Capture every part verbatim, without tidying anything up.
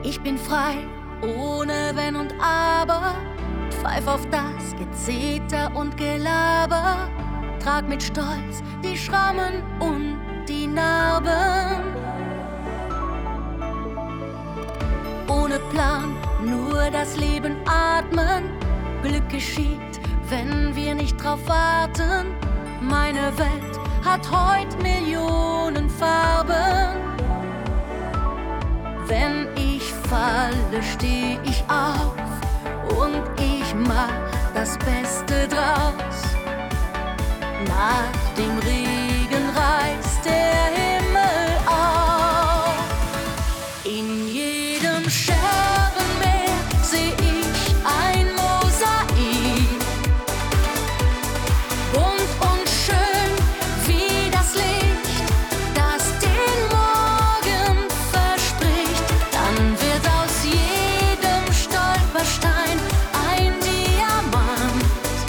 Ich bin frei, ohne Wenn und Aber. Pfeif auf das Gezeter und Gelaber. Trag mit Stolz die Schrammen und die Narben. Ohne Plan, nur das Leben atmen. Glück geschieht, wenn wir nicht drauf warten. Meine Welt hat heut Millionen Farben. Wenn ich falle, steh ich auf und ich mach das Beste draus. Nach dem Regen reißt der Himmel auf. In jedem Scherbenmeer seh ich ein Mosaik. Bunt und schön wie das Licht, das den Morgen verspricht. Dann wird aus jedem Stolperstein ein Diamant.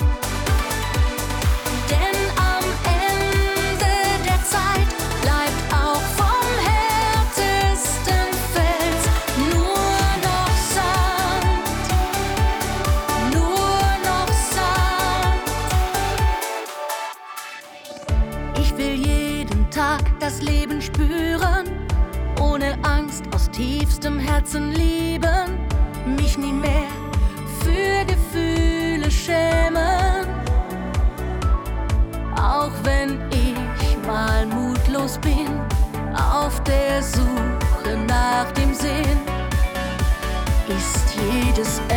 Denn am Ende der Zeit bleibt auch vom härtesten Fels nur noch Sand, nur noch Sand. Ich will jeden Tag das Leben spüren, ohne Angst aus tiefstem Herzen lieben, mich nie mehr für Gefühle schämen. Auch wenn ich mal mutlos bin, auf der Suche nach dem Sinn, ist jedes